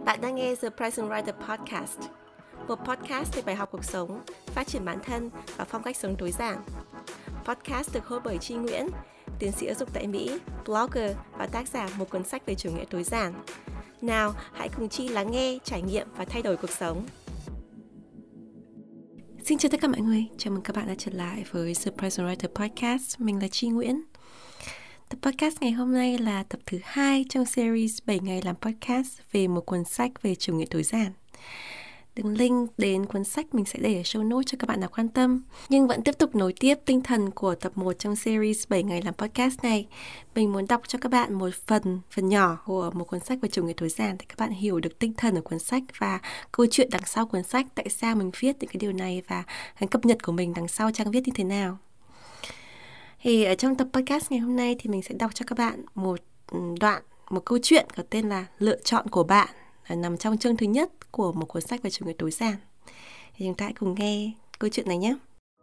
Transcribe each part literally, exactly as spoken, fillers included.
Bạn đang nghe The Present Writer Podcast, một podcast về bài học cuộc sống, phát triển bản thân và phong cách sống tối giản. Podcast được host bởi Chi Nguyễn, tiến sĩ giáo dục tại Mỹ, blogger và tác giả một cuốn sách về chủ nghĩa tối giản. Nào, hãy cùng Chi lắng nghe, trải nghiệm và thay đổi cuộc sống. Xin chào tất cả mọi người, chào mừng các bạn đã trở lại với The Present Writer Podcast. Mình là Chi Nguyễn. Tập podcast ngày hôm nay là tập thứ hai trong series bảy ngày làm podcast về một cuốn sách về chủ nghĩa tối giản. Đường link đến cuốn sách mình sẽ để ở show notes cho các bạn nào quan tâm. Nhưng vẫn tiếp tục nối tiếp tinh thần của tập một trong series bảy ngày làm podcast này. Mình muốn đọc cho các bạn một phần, phần nhỏ của một cuốn sách về chủ nghĩa tối giản để các bạn hiểu được tinh thần của cuốn sách và câu chuyện đằng sau cuốn sách, tại sao mình viết những cái điều này và cái cập nhật của mình đằng sau trang viết như thế nào. Thì ở trong tập podcast ngày hôm nay thì mình sẽ đọc cho các bạn một đoạn, một câu chuyện có tên là Lựa chọn của bạn, nằm trong chương thứ nhất của một cuốn sách về chủ nghĩa tối giản. Thì chúng ta hãy cùng nghe câu chuyện này nhé.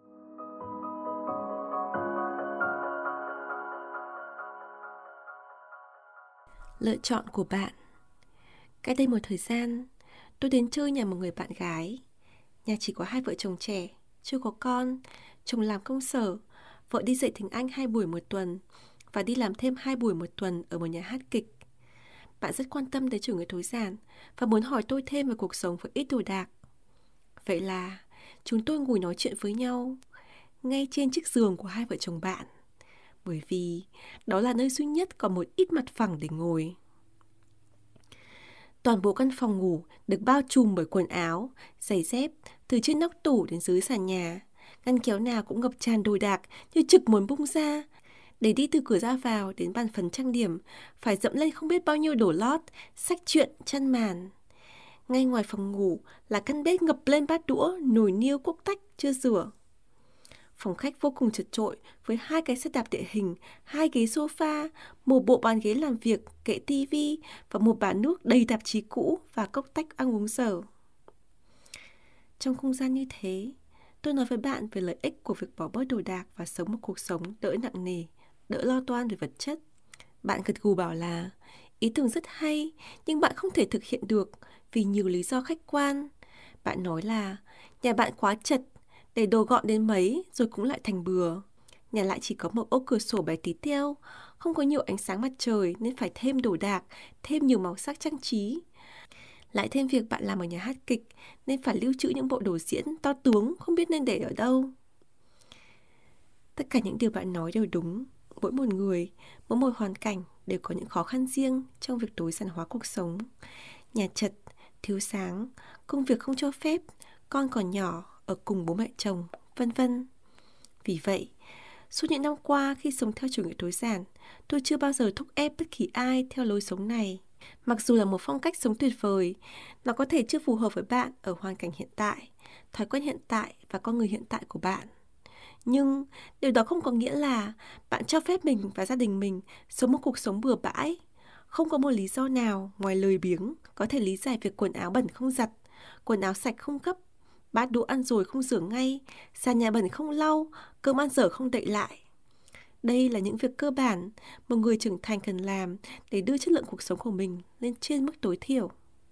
Lựa chọn của bạn. Cách đây một thời gian, tôi đến chơi nhà một người bạn gái. Nhà chỉ có hai vợ chồng trẻ, chưa có con, chồng làm công sở, vợ đi dạy tiếng Anh hai buổi một tuần và đi làm thêm hai buổi một tuần ở một nhà hát kịch. Bạn rất quan tâm đến chủ nghĩa tối giản và muốn hỏi tôi thêm về cuộc sống với ít đồ đạc. Vậy là chúng tôi ngồi nói chuyện với nhau ngay trên chiếc giường của hai vợ chồng bạn, bởi vì đó là nơi duy nhất có một ít mặt phẳng để ngồi. Toàn bộ căn phòng ngủ được bao trùm bởi quần áo, giày dép từ trên nóc tủ đến dưới sàn nhà. Ngăn kéo nào cũng ngập tràn đồ đạc như trực muốn bung ra. Để đi từ cửa ra vào đến bàn phần trang điểm, phải dẫm lên không biết bao nhiêu đồ lót, sách truyện, chăn màn. Ngay ngoài phòng ngủ là căn bếp ngập lên bát đũa, nồi niêu, cuốc tách chưa rửa. Phòng khách vô cùng chật chội với hai cái xe đạp địa hình, hai ghế sofa, một bộ bàn ghế làm việc, kệ tivi và một bát nước đầy tạp chí cũ và cốc tách ăn uống dở. Trong không gian như thế, tôi nói với bạn về lợi ích của việc bỏ bớt đồ đạc và sống một cuộc sống đỡ nặng nề, đỡ lo toan về vật chất. Bạn gật gù bảo là ý tưởng rất hay, nhưng bạn không thể thực hiện được vì nhiều lý do khách quan. Bạn nói là nhà bạn quá chật, để đồ gọn đến mấy rồi cũng lại thành bừa. Nhà lại chỉ có một ô cửa sổ bé tí teo, không có nhiều ánh sáng mặt trời nên phải thêm đồ đạc, thêm nhiều màu sắc trang trí. Lại thêm việc bạn làm ở nhà hát kịch nên phải lưu trữ những bộ đồ diễn to tướng không biết nên để ở đâu. Tất cả những điều bạn nói đều đúng. Mỗi một người, mỗi một hoàn cảnh đều có những khó khăn riêng trong việc tối giản hóa cuộc sống. Nhà chật, thiếu sáng, công việc không cho phép, con còn nhỏ, ở cùng bố mẹ chồng, vân vân. Vì vậy, suốt những năm qua khi sống theo chủ nghĩa tối giản, tôi chưa bao giờ thúc ép bất kỳ ai theo lối sống này. Mặc dù là một phong cách sống tuyệt vời, nó có thể chưa phù hợp với bạn ở hoàn cảnh hiện tại, thói quen hiện tại và con người hiện tại của bạn. Nhưng điều đó không có nghĩa là bạn cho phép mình và gia đình mình sống một cuộc sống bừa bãi. Không có một lý do nào ngoài lười biếng có thể lý giải việc quần áo bẩn không giặt, quần áo sạch không gấp, bát đũa ăn rồi không rửa ngay, sàn nhà bẩn không lau, cơm ăn dở không đậy lại. Đây là những việc cơ bản một người trưởng thành cần làm để đưa chất lượng cuộc sống của mình lên trên mức tối thiểu.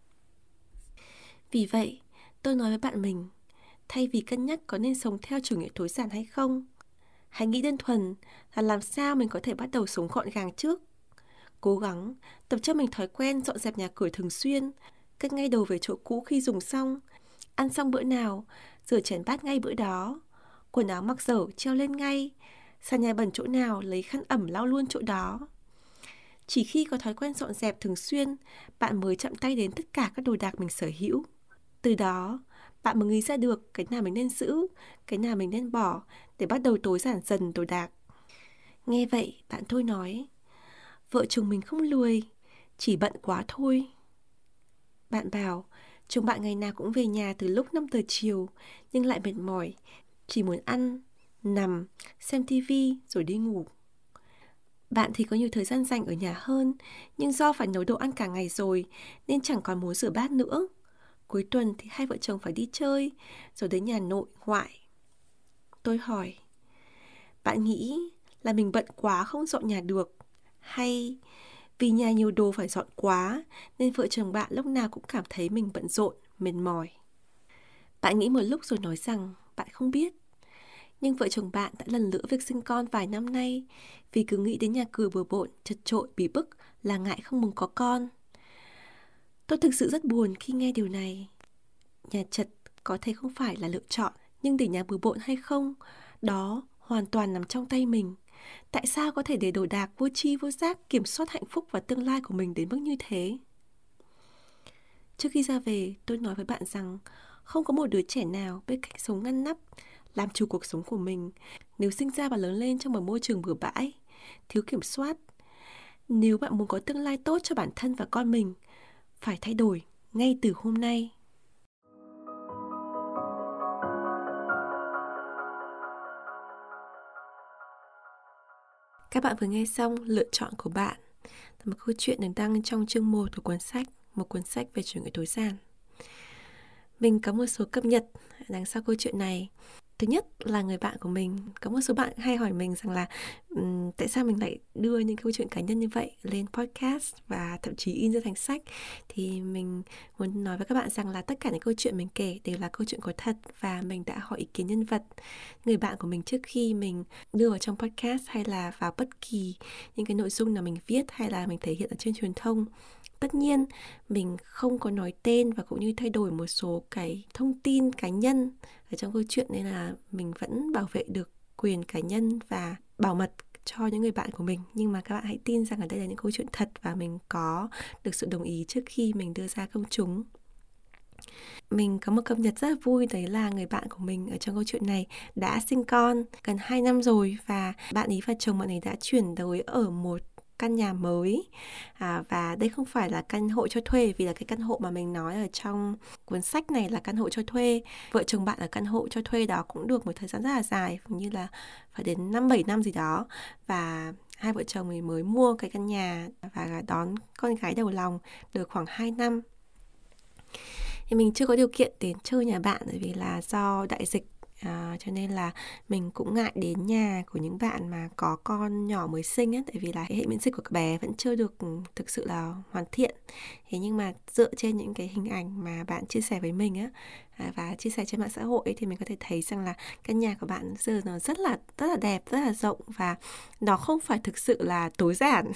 Vì vậy, tôi nói với bạn mình, thay vì cân nhắc có nên sống theo chủ nghĩa tối giản hay không, hãy nghĩ đơn thuần là làm sao mình có thể bắt đầu sống gọn gàng trước. Cố gắng tập cho mình thói quen dọn dẹp nhà cửa thường xuyên, cất ngay đồ về chỗ cũ khi dùng xong, ăn xong bữa nào, rửa chén bát ngay bữa đó, quần áo mặc dở treo lên ngay, sàn nhà bẩn chỗ nào lấy khăn ẩm lau luôn chỗ đó. Chỉ khi có thói quen dọn dẹp thường xuyên, bạn mới chạm tay đến tất cả các đồ đạc mình sở hữu. Từ đó, bạn mới nghĩ ra được cái nào mình nên giữ, cái nào mình nên bỏ để bắt đầu tối giản dần đồ đạc. Nghe vậy, bạn tôi nói, vợ chồng mình không lười, chỉ bận quá thôi. Bạn bảo, chồng bạn ngày nào cũng về nhà từ lúc năm giờ chiều, nhưng lại mệt mỏi, chỉ muốn ăn, nằm, xem tivi rồi đi ngủ. Bạn thì có nhiều thời gian dành ở nhà hơn, nhưng do phải nấu đồ ăn cả ngày rồi nên chẳng còn muốn rửa bát nữa. Cuối tuần thì hai vợ chồng phải đi chơi, rồi đến nhà nội, ngoại. Tôi hỏi, bạn nghĩ là mình bận quá không dọn nhà được, hay Vì nhà nhiều đồ phải dọn quá, nên vợ chồng bạn lúc nào cũng cảm thấy mình bận rộn, mệt mỏi. Bạn nghĩ một lúc rồi nói rằng bạn không biết. Nhưng vợ chồng bạn đã lần lữa việc sinh con vài năm nay, vì cứ nghĩ đến nhà cửa bừa bộn, chật chội, bí bức là ngại không muốn có con. Tôi thực sự rất buồn khi nghe điều này. Nhà chật có thể không phải là lựa chọn, nhưng để nhà bừa bộn hay không, đó hoàn toàn nằm trong tay mình. Tại sao có thể để đồ đạc vô tri vô giác kiểm soát hạnh phúc và tương lai của mình đến mức như thế? Trước khi ra về, tôi nói với bạn rằng không có một đứa trẻ nào biết cách sống ngăn nắp, làm chủ cuộc sống của mình nếu sinh ra và lớn lên trong một môi trường bừa bãi, thiếu kiểm soát. Nếu bạn muốn có tương lai tốt cho bản thân và con mình, phải thay đổi ngay từ hôm nay. Các bạn vừa nghe xong Lựa chọn của bạn, là một câu chuyện được đăng trong chương một của cuốn sách, một cuốn sách về chủ nghĩa tối giản. Mình có một số cập nhật đằng sau câu chuyện này. Thứ nhất là người bạn của mình, có một số bạn hay hỏi mình rằng là um, tại sao mình lại đưa những câu chuyện cá nhân như vậy lên podcast và thậm chí in ra thành sách. Thì mình muốn nói với các bạn rằng là tất cả những câu chuyện mình kể đều là câu chuyện có thật, và mình đã hỏi ý kiến nhân vật, người bạn của mình, trước khi mình đưa vào trong podcast hay là vào bất kỳ những cái nội dung nào mình viết hay là mình thể hiện ở trên truyền thông. Tất nhiên, mình không có nói tên và cũng như thay đổi một số cái thông tin cá nhân ở trong câu chuyện, nên là mình vẫn bảo vệ được quyền cá nhân và bảo mật cho những người bạn của mình. Nhưng mà các bạn hãy tin rằng ở đây là những câu chuyện thật và mình có được sự đồng ý trước khi mình đưa ra công chúng. Mình có một cập nhật rất là vui, đấy là người bạn của mình ở trong câu chuyện này đã sinh con gần hai năm rồi, và bạn ấy và chồng bạn ấy đã chuyển tới ở một căn nhà mới, à, và đây không phải là căn hộ cho thuê, vì là cái căn hộ mà mình nói ở trong cuốn sách này là căn hộ cho thuê. Vợ chồng bạn ở căn hộ cho thuê đó cũng được một thời gian rất là dài, như là phải đến năm bảy năm gì đó, và hai vợ chồng mình mới mua cái căn nhà và đón con gái đầu lòng được khoảng hai năm. Thì mình chưa có điều kiện đến chơi nhà bạn bởi vì là do đại dịch. À, cho nên là mình cũng ngại đến nhà của những bạn mà có con nhỏ mới sinh á, tại vì là hệ miễn dịch của các bé vẫn chưa được thực sự là hoàn thiện. Thế nhưng mà dựa trên những cái hình ảnh mà bạn chia sẻ với mình á, à, và chia sẻ trên mạng xã hội ấy, thì mình có thể thấy rằng là căn nhà của bạn giờ nó rất là rất là đẹp, rất là rộng, và nó không phải thực sự là tối giản.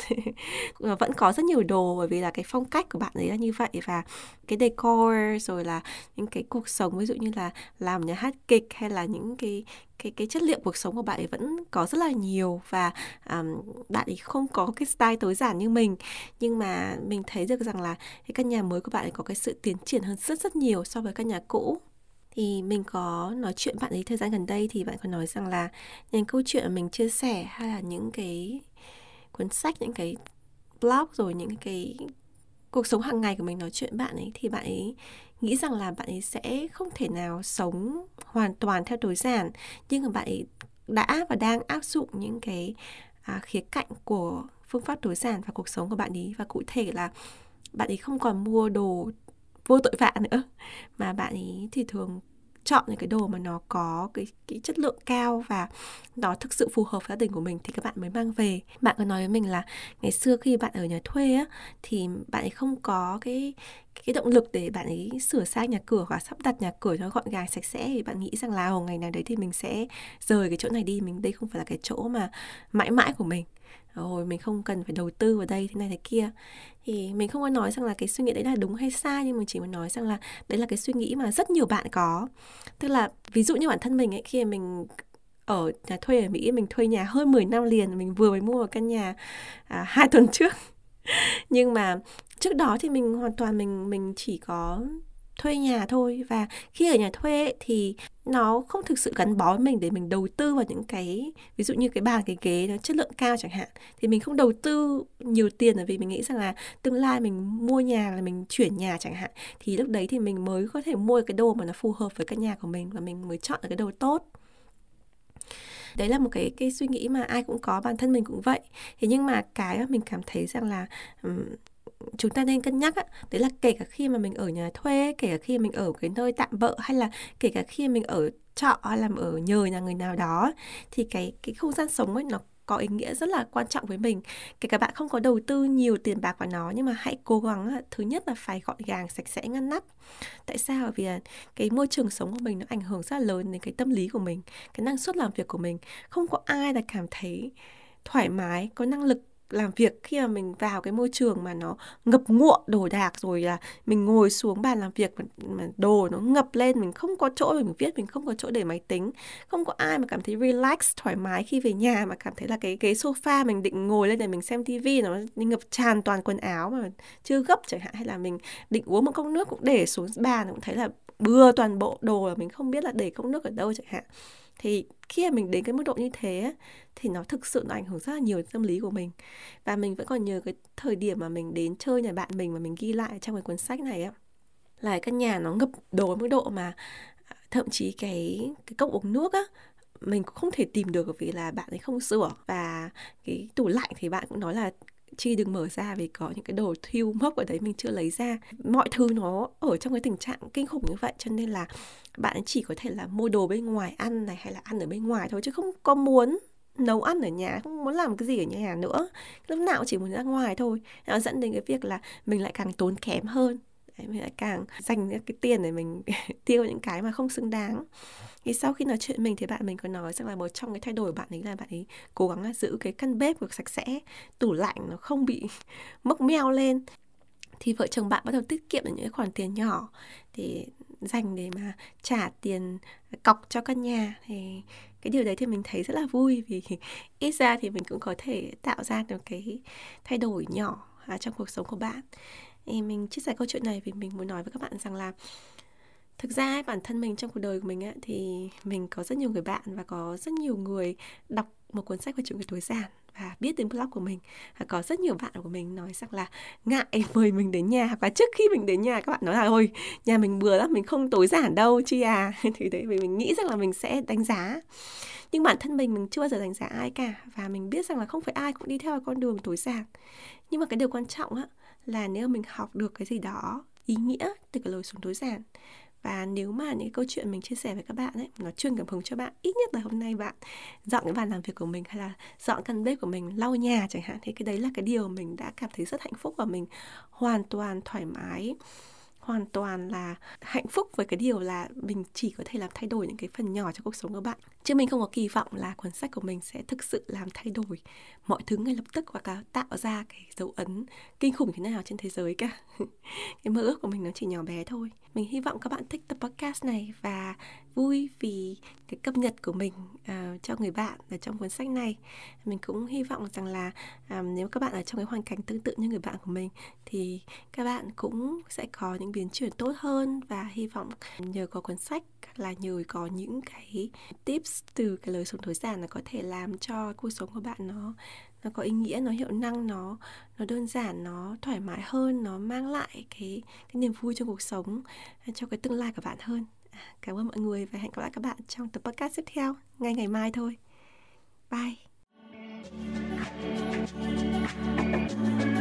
Vẫn có rất nhiều đồ, bởi vì là cái phong cách của bạn ấy là như vậy, và cái decor rồi là những cái cuộc sống, ví dụ như là làm nhà hát kịch hay là những cái cái cái chất liệu cuộc sống của bạn ấy vẫn có rất là nhiều, và um, bạn ấy không có cái style tối giản như mình, nhưng mà mình thấy được rằng là cái căn nhà mới của bạn ấy có cái sự tiến triển hơn rất rất nhiều so với căn nhà cũ. Thì mình có nói chuyện bạn ấy thời gian gần đây, thì bạn có nói rằng là những câu chuyện mà mình chia sẻ hay là những cái cuốn sách, những cái blog, rồi những cái cuộc sống hàng ngày của mình nói chuyện bạn ấy, thì bạn ấy nghĩ rằng là bạn ấy sẽ không thể nào sống hoàn toàn theo tối giản, nhưng mà bạn ấy đã và đang áp dụng những cái à, khía cạnh của phương pháp tối giản vào cuộc sống của bạn ấy. Và cụ thể là bạn ấy không còn mua đồ vô tội vạ nữa, mà bạn ấy thì thường chọn những cái đồ mà nó có cái, cái chất lượng cao và nó thực sự phù hợp với gia đình của mình thì các bạn mới mang về. Bạn có nói với mình là ngày xưa khi bạn ở nhà thuê á, thì bạn ấy không có cái cái động lực để bạn ấy sửa sang nhà cửa và sắp đặt nhà cửa cho gọn gàng sạch sẽ, thì bạn nghĩ rằng là ngày nào đấy thì mình sẽ rời cái chỗ này đi, mình đây không phải là cái chỗ mà mãi mãi của mình, rồi mình không cần phải đầu tư vào đây thế này thế kia. Thì mình không có nói rằng là cái suy nghĩ đấy là đúng hay sai, nhưng mình chỉ muốn nói rằng là đấy là cái suy nghĩ mà rất nhiều bạn có. Tức là ví dụ như bản thân mình ấy, khi mình ở nhà thuê ở Mỹ, mình thuê nhà hơn mười năm liền, mình vừa mới mua một căn nhà à, hai tuần trước. Nhưng mà trước đó thì mình hoàn toàn mình mình chỉ có thuê nhà thôi, và khi ở nhà thuê ấy, thì nó không thực sự gắn bó với mình để mình đầu tư vào những cái, ví dụ như cái bàn cái ghế nó chất lượng cao chẳng hạn, thì mình không đầu tư nhiều tiền, bởi vì mình nghĩ rằng là tương lai mình mua nhà là mình chuyển nhà chẳng hạn, thì lúc đấy thì mình mới có thể mua cái đồ mà nó phù hợp với căn nhà của mình, và mình mới chọn được cái đồ tốt. Đấy là một cái, cái suy nghĩ mà ai cũng có, bản thân mình cũng vậy. Thế nhưng mà cái mà mình cảm thấy rằng là um, chúng ta nên cân nhắc á, đấy là kể cả khi mà mình ở nhà thuê, kể cả khi mình ở cái nơi tạm bợ, hay là kể cả khi mình ở trọ hay là ở nhờ nhà người nào đó, thì cái, cái không gian sống ấy nó có ý nghĩa rất là quan trọng với mình. Kể cả bạn không có đầu tư nhiều tiền bạc vào nó, nhưng mà hãy cố gắng thứ nhất là phải gọn gàng, sạch sẽ, ngăn nắp. Tại sao? Vì cái môi trường sống của mình nó ảnh hưởng rất là lớn đến cái tâm lý của mình, cái năng suất làm việc của mình. Không có ai là cảm thấy thoải mái, có năng lực làm việc khi mà mình vào cái môi trường mà nó ngập ngụa đồ đạc, rồi là mình ngồi xuống bàn làm việc mà đồ nó ngập lên, mình không có chỗ để mình viết, mình không có chỗ để máy tính. Không có ai mà cảm thấy relax, thoải mái khi về nhà mà cảm thấy là cái ghế sofa mình định ngồi lên để mình xem tivi nó ngập tràn toàn quần áo mà chưa gấp chẳng hạn, hay là mình định uống một cốc nước cũng để xuống bàn cũng thấy là bừa toàn bộ đồ, là mình không biết là để cốc nước ở đâu chẳng hạn. Thì khi mà mình đến cái mức độ như thế thì nó thực sự nó ảnh hưởng rất là nhiều đến tâm lý của mình. Và mình vẫn còn nhớ cái thời điểm mà mình đến chơi nhà bạn mình mà mình ghi lại trong cái cuốn sách này á, là cái căn nhà nó ngập đồ mức độ mà thậm chí cái cái cốc uống nước á mình cũng không thể tìm được vì là bạn ấy không sửa. Và cái tủ lạnh thì bạn cũng nói là Chi đừng mở ra vì có những cái đồ thiêu mốc ở đấy mình chưa lấy ra. Mọi thứ nó ở trong cái tình trạng kinh khủng như vậy, cho nên là bạn ấy chỉ có thể là mua đồ bên ngoài ăn này, hay là ăn ở bên ngoài thôi, chứ không có muốn nấu ăn ở nhà, không muốn làm cái gì ở nhà nữa. Lúc nào cũng chỉ muốn ra ngoài thôi. Nó dẫn đến cái việc là mình lại càng tốn kém hơn. Đấy, mình lại càng dành cái tiền để mình tiêu những cái mà không xứng đáng. Thì sau khi nói chuyện mình thì bạn mình có nói rằng là một trong cái thay đổi của bạn ấy là bạn ấy cố gắng là giữ cái căn bếp được sạch sẽ, tủ lạnh nó không bị mốc meo lên. Thì vợ chồng bạn bắt đầu tiết kiệm được những cái khoản tiền nhỏ để dành để mà trả tiền cọc cho căn nhà. Thì cái điều đấy thì mình thấy rất là vui, vì ít ra thì mình cũng có thể tạo ra được cái thay đổi nhỏ trong cuộc sống của bạn. Thì mình chia sẻ câu chuyện này vì mình muốn nói với các bạn rằng là thực ra ấy, bản thân mình trong cuộc đời của mình ấy, thì mình có rất nhiều người bạn và có rất nhiều người đọc một cuốn sách về chuyện người tối giản và biết đến blog của mình. Và có rất nhiều bạn của mình nói rằng là ngại mời mình đến nhà, và trước khi mình đến nhà các bạn nói là ôi nhà mình bừa lắm, mình không tối giản đâu Chi à. Thì đấy, vì mình nghĩ rằng là mình sẽ đánh giá. Nhưng bản thân mình mình chưa bao giờ đánh giá ai cả, và mình biết rằng là không phải ai cũng đi theo con đường tối giản. Nhưng mà cái điều quan trọng á, là nếu mình học được cái gì đó ý nghĩa từ cái lối sống tối giản, và nếu mà những câu chuyện mình chia sẻ với các bạn ấy nó truyền cảm hứng cho bạn, ít nhất là hôm nay bạn dọn cái bàn làm việc của mình, hay là dọn căn bếp của mình, lau nhà chẳng hạn, thì cái đấy là cái điều mình đã cảm thấy rất hạnh phúc, và mình hoàn toàn thoải mái, hoàn toàn là hạnh phúc với cái điều là mình chỉ có thể làm thay đổi những cái phần nhỏ trong cuộc sống của bạn. Chứ mình không có kỳ vọng là cuốn sách của mình sẽ thực sự làm thay đổi mọi thứ ngay lập tức, hoặc là tạo ra cái dấu ấn kinh khủng thế nào trên thế giới cả. Cái mơ ước của mình nó chỉ nhỏ bé thôi. Mình hy vọng các bạn thích tập podcast này và vui vì cái cập nhật của mình uh, cho người bạn ở trong cuốn sách này. Mình cũng hy vọng rằng là um, nếu các bạn ở trong cái hoàn cảnh tương tự như người bạn của mình thì các bạn cũng sẽ có những biến chuyển tốt hơn, và hy vọng nhờ có cuốn sách là nhờ có những cái tips từ cái lời sống tối giản là có thể làm cho cuộc sống của bạn nó nó có ý nghĩa, nó hiệu năng, nó nó đơn giản, nó thoải mái hơn, nó mang lại cái cái niềm vui trong cuộc sống, cho cái tương lai của bạn hơn. Cảm ơn mọi người và hẹn gặp lại các bạn trong tập podcast tiếp theo ngay ngày mai thôi. Bye.